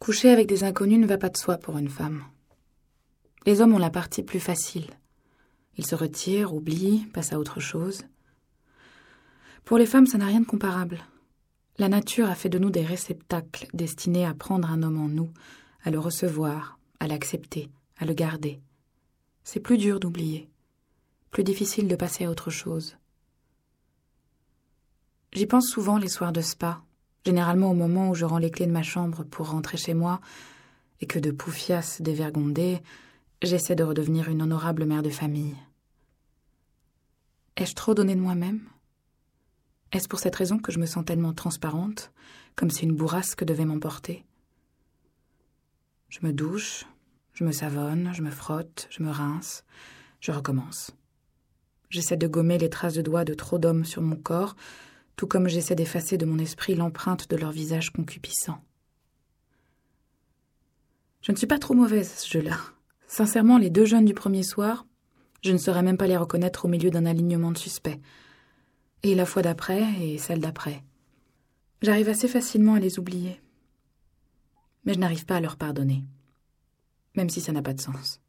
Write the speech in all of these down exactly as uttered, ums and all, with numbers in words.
Coucher avec des inconnus ne va pas de soi pour une femme. Les hommes ont la partie plus facile. Ils se retirent, oublient, passent à autre chose. Pour les femmes, ça n'a rien de comparable. La nature a fait de nous des réceptacles destinés à prendre un homme en nous, à le recevoir, à l'accepter, à le garder. C'est plus dur d'oublier, plus difficile de passer à autre chose. J'y pense souvent les soirs de spa, généralement au moment où je rends les clés de ma chambre pour rentrer chez moi et que de poufias dévergondée, j'essaie de redevenir une honorable mère de famille. Ai-je trop donné de moi-même ? Est-ce pour cette raison que je me sens tellement transparente, comme si une bourrasque devait m'emporter ? Je me douche, je me savonne, je me frotte, je me rince, je recommence. J'essaie de gommer les traces de doigts de trop d'hommes sur mon corps, tout comme j'essaie d'effacer de mon esprit l'empreinte de leur visage concupiscent. Je ne suis pas trop mauvaise à ce jeu-là. Sincèrement, les deux jeunes du premier soir, je ne saurais même pas les reconnaître au milieu d'un alignement de suspects. Et la fois d'après, et celle d'après. J'arrive assez facilement à les oublier. Mais je n'arrive pas à leur pardonner. Même si ça n'a pas de sens.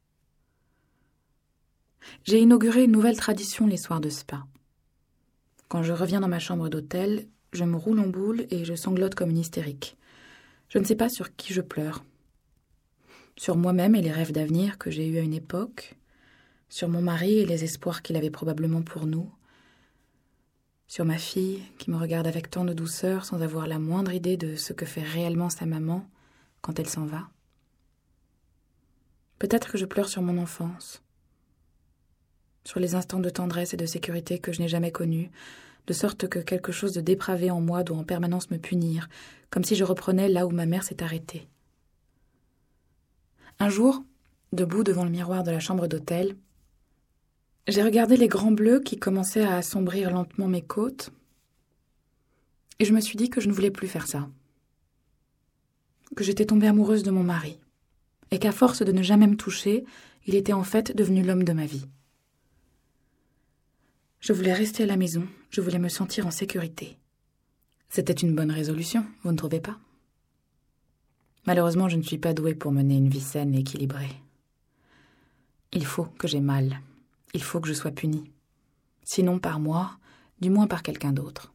J'ai inauguré une nouvelle tradition les soirs de spa. Quand je reviens dans ma chambre d'hôtel, je me roule en boule et je sanglote comme une hystérique. Je ne sais pas sur qui je pleure. Sur moi-même et les rêves d'avenir que j'ai eus à une époque. Sur mon mari et les espoirs qu'il avait probablement pour nous. Sur ma fille qui me regarde avec tant de douceur sans avoir la moindre idée de ce que fait réellement sa maman quand elle s'en va. Peut-être que je pleure sur mon enfance. Sur les instants de tendresse et de sécurité que je n'ai jamais connus, de sorte que quelque chose de dépravé en moi doit en permanence me punir, comme si je reprenais là où ma mère s'est arrêtée. Un jour, debout devant le miroir de la chambre d'hôtel, j'ai regardé les grands bleus qui commençaient à assombrir lentement mes côtes, et je me suis dit que je ne voulais plus faire ça. Que j'étais tombée amoureuse de mon mari, et qu'à force de ne jamais me toucher, il était en fait devenu l'homme de ma vie. Je voulais rester à la maison, je voulais me sentir en sécurité. C'était une bonne résolution, vous ne trouvez pas ? Malheureusement, je ne suis pas douée pour mener une vie saine et équilibrée. Il faut que j'aie mal, il faut que je sois punie. Sinon par moi, du moins par quelqu'un d'autre.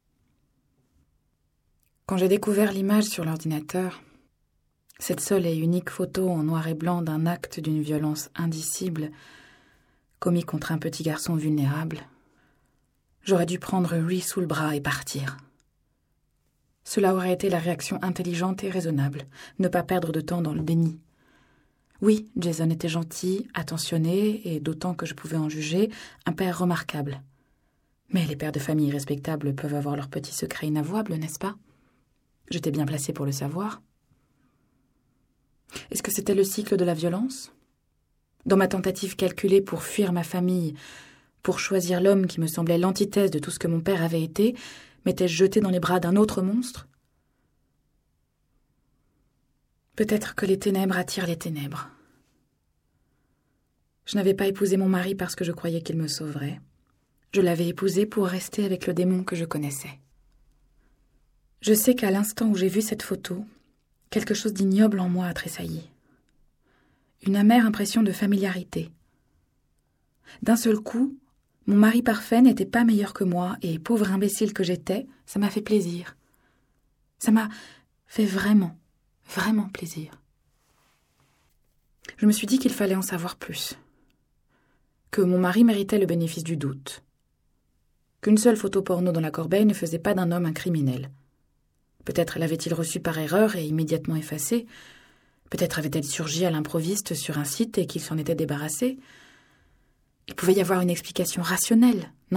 Quand j'ai découvert l'image sur l'ordinateur, cette seule et unique photo en noir et blanc d'un acte d'une violence indicible, commis contre un petit garçon vulnérable, j'aurais dû prendre Rhys sous le bras et partir. Cela aurait été la réaction intelligente et raisonnable, ne pas perdre de temps dans le déni. Oui, Jason était gentil, attentionné, et d'autant que je pouvais en juger, un père remarquable. Mais les pères de famille respectables peuvent avoir leurs petits secrets inavouables, n'est-ce pas ? J'étais bien placée pour le savoir. Est-ce que c'était le cycle de la violence ? Dans ma tentative calculée pour fuir ma famille, pour choisir l'homme qui me semblait l'antithèse de tout ce que mon père avait été, m'étais-je jetée dans les bras d'un autre monstre ? Peut-être que les ténèbres attirent les ténèbres. Je n'avais pas épousé mon mari parce que je croyais qu'il me sauverait. Je l'avais épousé pour rester avec le démon que je connaissais. Je sais qu'à l'instant où j'ai vu cette photo, quelque chose d'ignoble en moi a tressailli. Une amère impression de familiarité. D'un seul coup, mon mari parfait n'était pas meilleur que moi, et pauvre imbécile que j'étais, ça m'a fait plaisir. Ça m'a fait vraiment, vraiment plaisir. Je me suis dit qu'il fallait en savoir plus. Que mon mari méritait le bénéfice du doute. Qu'une seule photo porno dans la corbeille ne faisait pas d'un homme un criminel. Peut-être l'avait-il reçue par erreur et immédiatement effacée. Peut-être avait-elle surgi à l'improviste sur un site et qu'il s'en était débarrassé. Il pouvait y avoir une explication rationnelle, non ?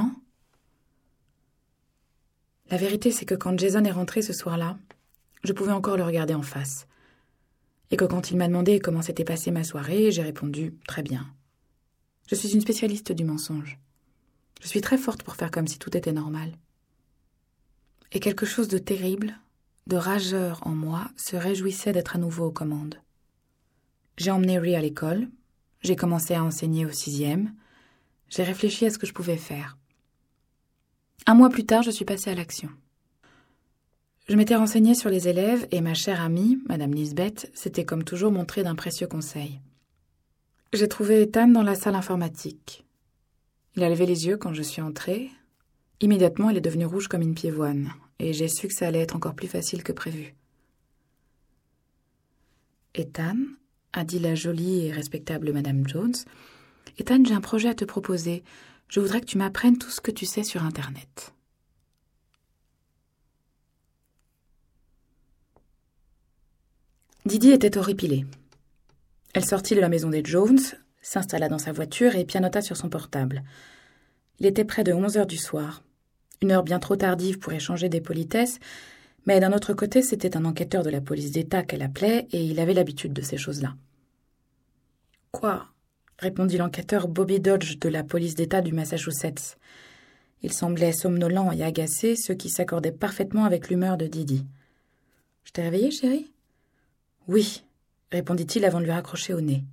La vérité, c'est que quand Jason est rentré ce soir-là, je pouvais encore le regarder en face. Et que quand il m'a demandé comment s'était passée ma soirée, j'ai répondu « très bien ». Je suis une spécialiste du mensonge. Je suis très forte pour faire comme si tout était normal. Et quelque chose de terrible, de rageur en moi, se réjouissait d'être à nouveau aux commandes. J'ai emmené Rhys à l'école, j'ai commencé à enseigner au sixième, j'ai réfléchi à ce que je pouvais faire. Un mois plus tard, je suis passée à l'action. Je m'étais renseignée sur les élèves et ma chère amie, Madame Lisbeth, s'était comme toujours montrée d'un précieux conseil. J'ai trouvé Ethan dans la salle informatique. Il a levé les yeux quand je suis entrée. Immédiatement, il est devenu rouge comme une piévoine, et j'ai su que ça allait être encore plus facile que prévu. Ethan, a dit la jolie et respectable Madame Jones, Ethan, j'ai un projet à te proposer. Je voudrais que tu m'apprennes tout ce que tu sais sur Internet. Didi était horripilée. Elle sortit de la maison des Jones, s'installa dans sa voiture et pianota sur son portable. Il était près de onze heures du soir. Une heure bien trop tardive pour échanger des politesses, mais d'un autre côté, c'était un enquêteur de la police d'État qu'elle appelait et il avait l'habitude de ces choses-là. « Quoi ?» répondit l'enquêteur Bobby Dodge de la police d'État du Massachusetts. Il semblait somnolent et agacé, ce qui s'accordait parfaitement avec l'humeur de Didi. « Je t'ai réveillée, chérie ?»« Oui, » répondit-il avant de lui raccrocher au nez.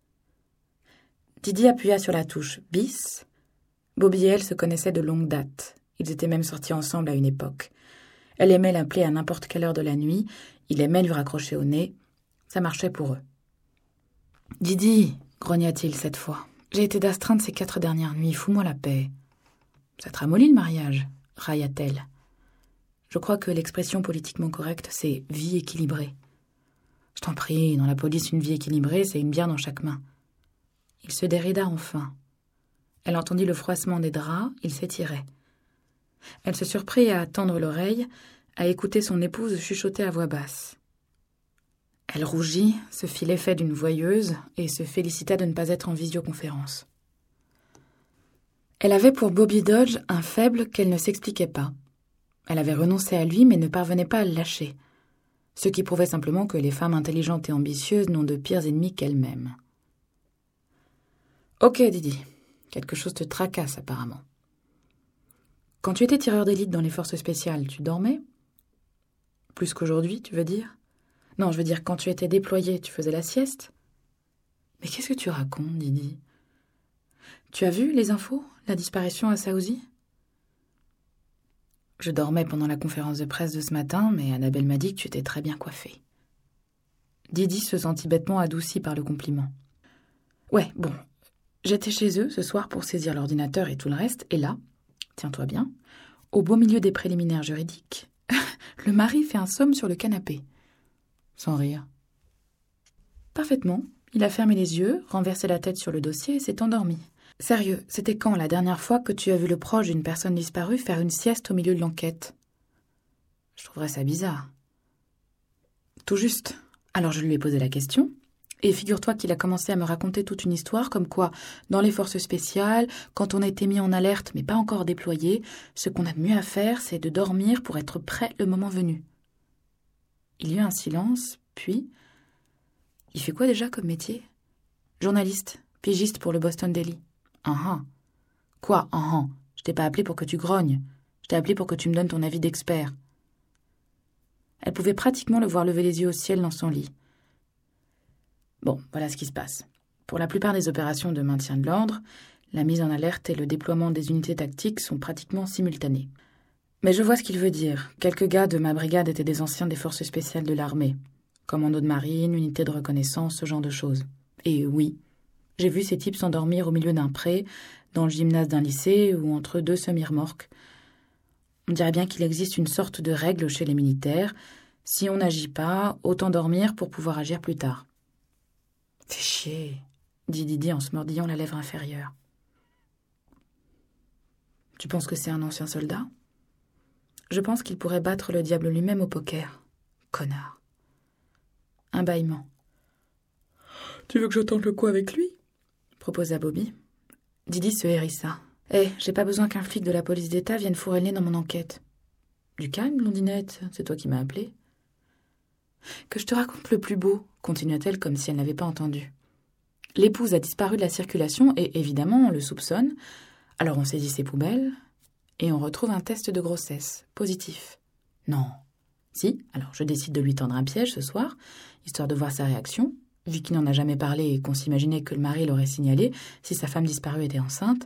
Didi appuya sur la touche « bis ». Bobby et elle se connaissaient de longue date. Ils étaient même sortis ensemble à une époque. Elle aimait l'appeler à n'importe quelle heure de la nuit. Il aimait lui raccrocher au nez. Ça marchait pour eux. « Didi !» grogna-t-il cette fois. « J'ai été d'astreinte ces quatre dernières nuits. Fous-moi la paix. »« Ça te ramollit le mariage ?» railla-t-elle. Je crois que l'expression politiquement correcte, c'est « vie équilibrée ». Je t'en prie, dans la police, une vie équilibrée, c'est une bière dans chaque main. Il se dérida enfin. Elle entendit le froissement des draps, il s'étirait. Elle se surprit à tendre l'oreille, à écouter son épouse chuchoter à voix basse. Elle rougit, se fit l'effet d'une voyeuse et se félicita de ne pas être en visioconférence. Elle avait pour Bobby Dodge un faible qu'elle ne s'expliquait pas. Elle avait renoncé à lui mais ne parvenait pas à le lâcher, ce qui prouvait simplement que les femmes intelligentes et ambitieuses n'ont de pires ennemis qu'elles-mêmes. « Ok, Didi, quelque chose te tracasse apparemment. Quand tu étais tireur d'élite dans les forces spéciales, tu dormais ? Plus qu'aujourd'hui, tu veux dire ? Non, je veux dire, quand tu étais déployé, tu faisais la sieste ? Mais qu'est-ce que tu racontes, Didi ? Tu as vu les infos, la disparition à Saouzi ? Je dormais pendant la conférence de presse de ce matin, mais Annabelle m'a dit que tu étais très bien coiffée. Didi se sentit bêtement adoucie par le compliment. Ouais, bon, j'étais chez eux ce soir pour saisir l'ordinateur et tout le reste, et là, tiens-toi bien, au beau milieu des préliminaires juridiques, le mari fait un somme sur le canapé. Sans rire. Parfaitement, il a fermé les yeux, renversé la tête sur le dossier et s'est endormi. Sérieux, c'était quand la dernière fois que tu as vu le proche d'une personne disparue faire une sieste au milieu de l'enquête ? Je trouverais ça bizarre. Tout juste. Alors je lui ai posé la question, et figure-toi qu'il a commencé à me raconter toute une histoire comme quoi, dans les forces spéciales, quand on a été mis en alerte mais pas encore déployé, ce qu'on a de mieux à faire, c'est de dormir pour être prêt le moment venu. Il y eut un silence, puis... Il fait quoi déjà comme métier ? Journaliste, pigiste pour le Boston Daily. Ah ah. Quoi, ah ah ? Je t'ai pas appelé pour que tu grognes. Je t'ai appelé pour que tu me donnes ton avis d'expert. Elle pouvait pratiquement le voir lever les yeux au ciel dans son lit. Bon, voilà ce qui se passe. Pour la plupart des opérations de maintien de l'ordre, la mise en alerte et le déploiement des unités tactiques sont pratiquement simultanés. Mais je vois ce qu'il veut dire. Quelques gars de ma brigade étaient des anciens des forces spéciales de l'armée. Commando de marine, unité de reconnaissance, ce genre de choses. Et oui, j'ai vu ces types s'endormir au milieu d'un pré, dans le gymnase d'un lycée ou entre deux semi-remorques. On dirait bien qu'il existe une sorte de règle chez les militaires. Si on n'agit pas, autant dormir pour pouvoir agir plus tard. « Fais chier », dit Didi en se mordillant la lèvre inférieure. « Tu penses que c'est un ancien soldat ? Je pense qu'il pourrait battre le diable lui-même au poker. Connard. » Un bâillement. « Tu veux que je tente le coup avec lui ?» proposa Bobby. Didi se hérissa. « Eh, j'ai pas besoin qu'un flic de la police d'État vienne fourrer le nez dans mon enquête. »« Du calme, blondinette, c'est toi qui m'as appelée. »« Que je te raconte le plus beau, » continua-t-elle comme si elle n'avait pas entendu. L'épouse a disparu de la circulation et, évidemment, on le soupçonne. Alors on saisit ses poubelles et on retrouve un test de grossesse, positif. Non. Si, alors je décide de lui tendre un piège ce soir, histoire de voir sa réaction, vu qu'il n'en a jamais parlé et qu'on s'imaginait que le mari l'aurait signalé si sa femme disparue était enceinte.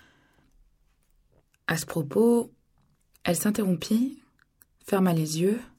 À ce propos, elle s'interrompit, ferma les yeux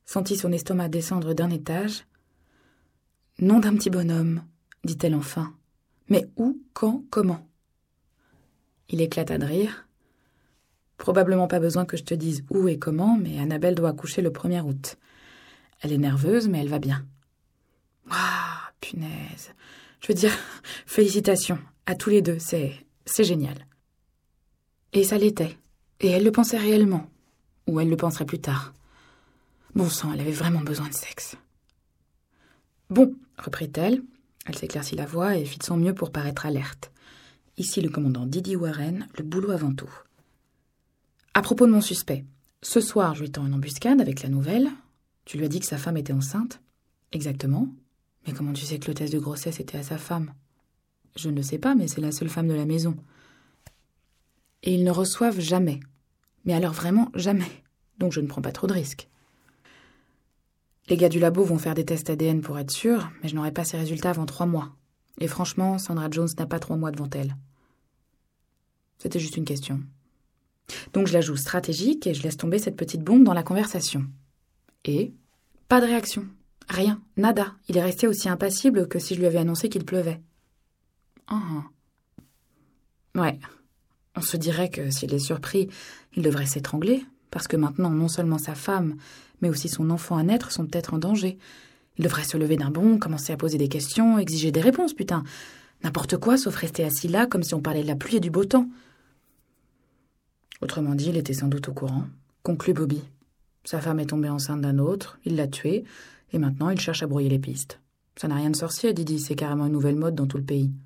sentit son estomac descendre d'un étage. « Nom d'un petit bonhomme, dit-elle enfin. Mais où, quand, comment ?» Il éclata de rire. « Probablement pas besoin que je te dise où et comment, mais Annabelle doit accoucher le premier août. Elle est nerveuse, mais elle va bien. » Ah, punaise. Je veux dire, félicitations à tous les deux, c'est, c'est génial. Et ça l'était. Et elle le pensait réellement. Ou elle le penserait plus tard. Bon sang, elle avait vraiment besoin de sexe. Bon, reprit-elle. Elle s'éclaircit la voix et fit de son mieux pour paraître alerte. Ici le commandant Didi Warren, le boulot avant tout. À propos de mon suspect, ce soir je lui tends une embuscade avec la nouvelle. Tu lui as dit que sa femme était enceinte ? Exactement. Mais comment tu sais que le test de grossesse était à sa femme ? Je ne le sais pas, mais c'est la seule femme de la maison. Et ils ne reçoivent jamais. Mais alors vraiment jamais. Donc je ne prends pas trop de risques. Les gars du labo vont faire des tests A D N pour être sûrs, mais je n'aurai pas ces résultats avant trois mois. Et franchement, Sandra Jones n'a pas trois mois devant elle. C'était juste une question. Donc je la joue stratégique et je laisse tomber cette petite bombe dans la conversation. Et pas de réaction. Rien. Nada. Il est resté aussi impassible que si je lui avais annoncé qu'il pleuvait. Ah. Ouais. On se dirait que s'il est surpris, il devrait s'étrangler, parce que maintenant, non seulement sa femme, mais aussi son enfant à naître sont peut-être en danger. Il devrait se lever d'un bond, commencer à poser des questions, exiger des réponses, putain. N'importe quoi, sauf rester assis là, comme si on parlait de la pluie et du beau temps. Autrement dit, il était sans doute au courant. Conclut Bobby. Sa femme est tombée enceinte d'un autre, il l'a tuée, et maintenant il cherche à brouiller les pistes. Ça n'a rien de sorcier, Didi, c'est carrément une nouvelle mode dans tout le pays.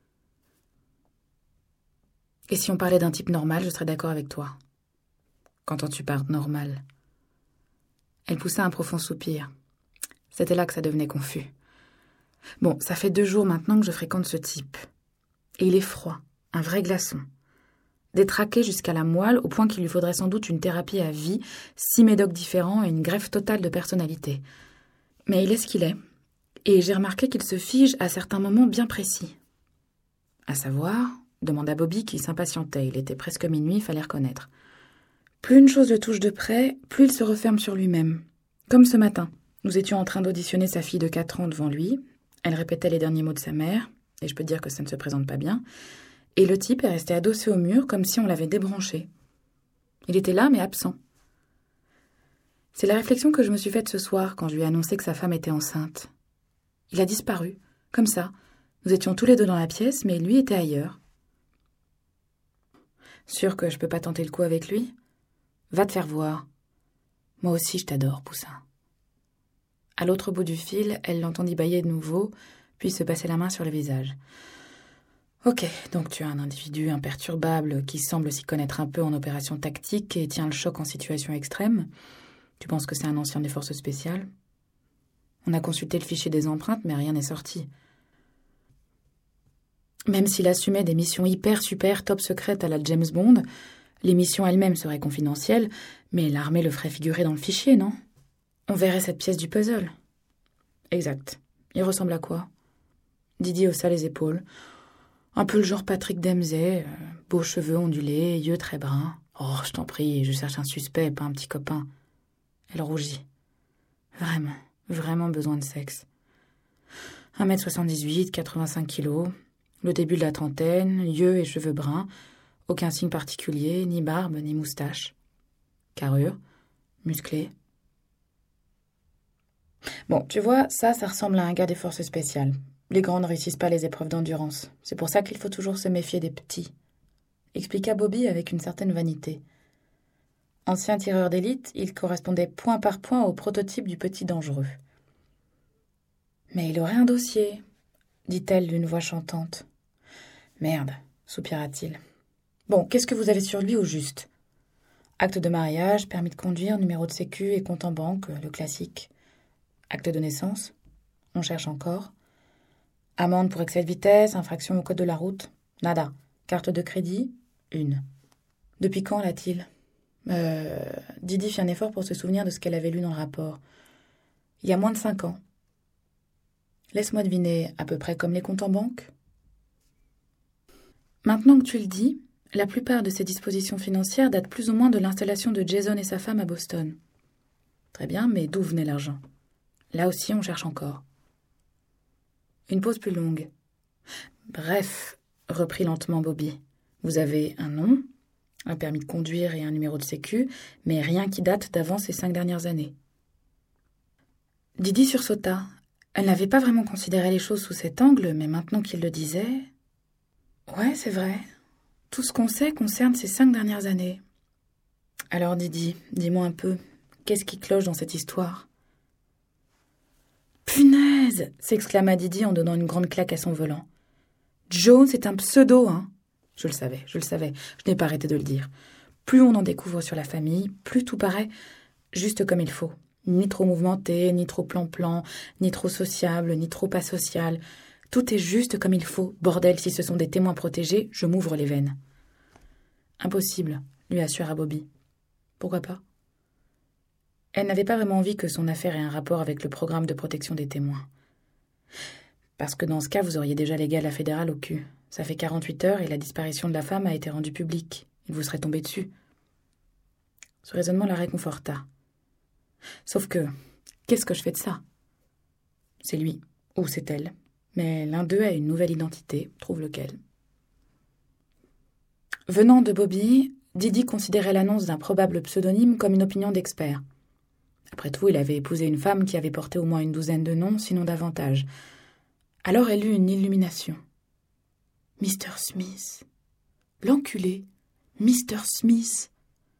Et si on parlait d'un type normal, je serais d'accord avec toi. Qu'entends-tu par normal ? Elle poussa un profond soupir. C'était là que ça devenait confus. Bon, ça fait deux jours maintenant que je fréquente ce type. Et il est froid, un vrai glaçon. Détraqué jusqu'à la moelle, au point qu'il lui faudrait sans doute une thérapie à vie, six médocs différents et une greffe totale de personnalité. Mais il est ce qu'il est. Et j'ai remarqué qu'il se fige à certains moments bien précis. À savoir, demanda Bobby qui s'impatientait. Il était presque minuit, il fallait reconnaître. Plus une chose le touche de près, plus il se referme sur lui-même. Comme ce matin. Nous étions en train d'auditionner sa fille de quatre ans devant lui. Elle répétait les derniers mots de sa mère, et je peux dire que ça ne se présente pas bien. Et le type est resté adossé au mur comme si on l'avait débranché. Il était là, mais absent. C'est la réflexion que je me suis faite ce soir quand je lui ai annoncé que sa femme était enceinte. Il a disparu, comme ça. Nous étions tous les deux dans la pièce, mais lui était ailleurs. Sûr que je peux pas tenter le coup avec lui ? Va te faire voir. Moi aussi, je t'adore, Poussin. À l'autre bout du fil, elle l'entendit bâiller de nouveau, puis se passer la main sur le visage. Ok, donc tu as un individu imperturbable qui semble s'y connaître un peu en opération tactique et tient le choc en situation extrême. Tu penses que c'est un ancien des forces spéciales ? On a consulté le fichier des empreintes, mais rien n'est sorti. Même s'il assumait des missions hyper, super, top secrètes à la James Bond, les missions elles-mêmes seraient confidentielles, mais l'armée le ferait figurer dans le fichier, non ? On verrait cette pièce du puzzle. Exact. Il ressemble à quoi ? Didi haussa les épaules. Un peu le genre Patrick Dempsey, euh, beaux cheveux ondulés, yeux très bruns. Oh, je t'en prie, je cherche un suspect, pas un petit copain. Elle rougit. Vraiment, vraiment besoin de sexe. un mètre soixante-dix-huit, quatre-vingt-cinq kilos, le début de la trentaine, yeux et cheveux bruns, aucun signe particulier, ni barbe, ni moustache. Carrure, musclé. Bon, tu vois, ça, ça ressemble à un gars des forces spéciales. Les grands ne réussissent pas les épreuves d'endurance. C'est pour ça qu'il faut toujours se méfier des petits. Expliqua Bobby avec une certaine vanité. Ancien tireur d'élite, il correspondait point par point au prototype du petit dangereux. Mais il aurait un dossier, dit-elle d'une voix chantante. Merde, soupira-t-il. Bon, qu'est-ce que vous avez sur lui au juste ? Acte de mariage, permis de conduire, numéro de sécu et compte en banque, le classique. Acte de naissance ? On cherche encore. Amende pour excès de vitesse, infraction au code de la route. Nada. Carte de crédit ? Une. Depuis quand l'a-t-il ? Euh... Didi fit un effort pour se souvenir de ce qu'elle avait lu dans le rapport. Il y a moins de cinq ans. Laisse-moi deviner, à peu près comme les comptes en banque ? Maintenant que tu le dis, la plupart de ces dispositions financières datent plus ou moins de l'installation de Jason et sa femme à Boston. Très bien, mais d'où venait l'argent? Là aussi, on cherche encore. Une pause plus longue. Bref, reprit lentement Bobby. Vous avez un nom, un permis de conduire et un numéro de sécu, mais rien qui date d'avant ces cinq dernières années. Didi sursauta. Elle n'avait pas vraiment considéré les choses sous cet angle, mais maintenant qu'il le disait... Ouais, c'est vrai. Tout ce qu'on sait concerne ces cinq dernières années. Alors Didi, dis-moi un peu, qu'est-ce qui cloche dans cette histoire? Punaise! S'exclama Didi en donnant une grande claque à son volant. Jones est un pseudo, hein? Je le savais, je le savais, je n'ai pas arrêté de le dire. Plus on en découvre sur la famille, plus tout paraît juste comme il faut. Ni trop mouvementé, ni trop plan-plan, ni trop sociable, ni trop asocial. Tout est juste comme il faut. Bordel, si ce sont des témoins protégés, je m'ouvre les veines. Impossible, lui assura Bobby. Pourquoi pas? Elle n'avait pas vraiment envie que son affaire ait un rapport avec le programme de protection des témoins. Parce que dans ce cas, vous auriez déjà les gars de la fédérale au cul. Ça fait quarante-huit heures et la disparition de la femme a été rendue publique. Il vous serait tombé dessus. Ce raisonnement la réconforta. Sauf que, qu'est-ce que je fais de ça? C'est lui, ou c'est elle. Mais l'un d'eux a une nouvelle identité, trouve lequel. Venant de Bobby, Didi considérait l'annonce d'un probable pseudonyme comme une opinion d'expert. Après tout, il avait épousé une femme qui avait porté au moins une douzaine de noms, sinon davantage. Alors elle eut une illumination. Mister Smith. L'enculé. Mister Smith.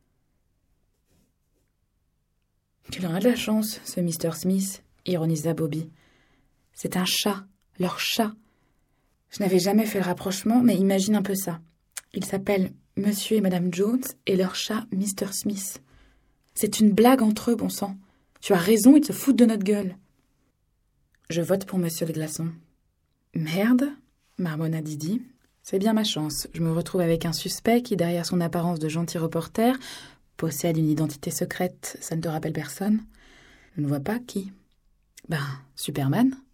Il aura de la chance, ce Mister Smith, ironisa Bobby. C'est un chat, leur chat. Je n'avais jamais fait le rapprochement, mais imagine un peu ça. Ils s'appellent Monsieur et Madame Jones et leur chat Mister Smith. C'est une blague entre eux, bon sang. Tu as raison, ils se foutent de notre gueule. Je vote pour Monsieur le Glaçon. Merde, marmonna Didi. C'est bien ma chance. Je me retrouve avec un suspect qui, derrière son apparence de gentil reporter, possède une identité secrète. Ça ne te rappelle personne? Je ne vois pas qui. Ben, Superman.